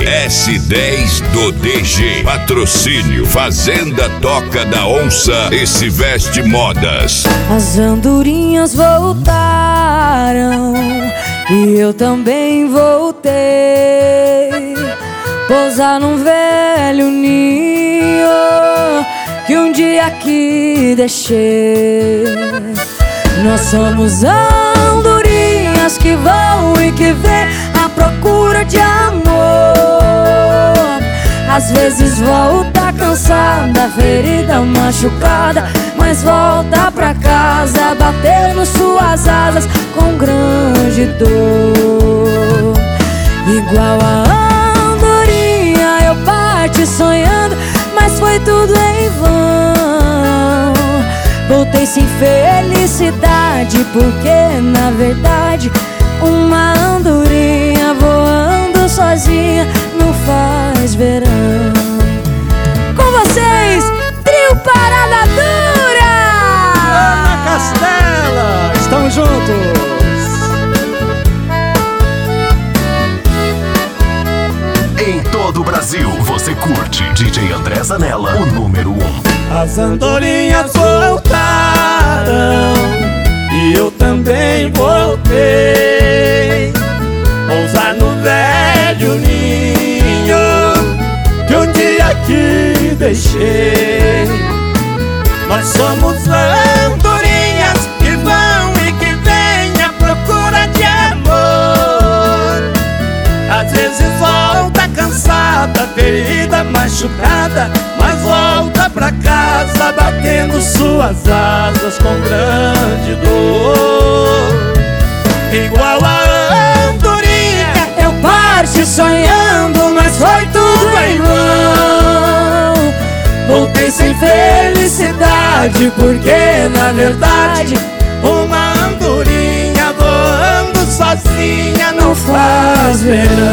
S10 do DG. Patrocínio Fazenda Toca da Onça e Se Veste Modas. As andorinhas voltaram e eu também voltei. Pousar num velho ninho que um dia aqui deixei. Nós somos andorinhas que vão e que vêm à procura de amor. Às vezes volta cansada, ferida, machucada, mas volta pra casa batendo suas asas com grande dor. Igual a andorinha eu parti sonhando, mas foi tudo em vão. Voltei sem felicidade, porque na verdade uma andorinha voando sozinha não faz verão. Com vocês, Trio Parada Dura! Ana Castela, estamos juntos! Em todo o Brasil, você curte DJ André Zanella, o número 1. As andorinhas voltaram e eu também voltei. Pousar no velho ninho que um dia aqui deixei. Nós somos andorinhas que vão e que vêm à procura de amor. Às vezes volta cansada, ferida, machucada, mas volta pra casa batendo suas asas com grande dor. Igual a andorinha eu parti sonhando, mas foi tudo em vão. Voltei sem felicidade, porque na verdade uma andorinha voando sozinha não faz verão.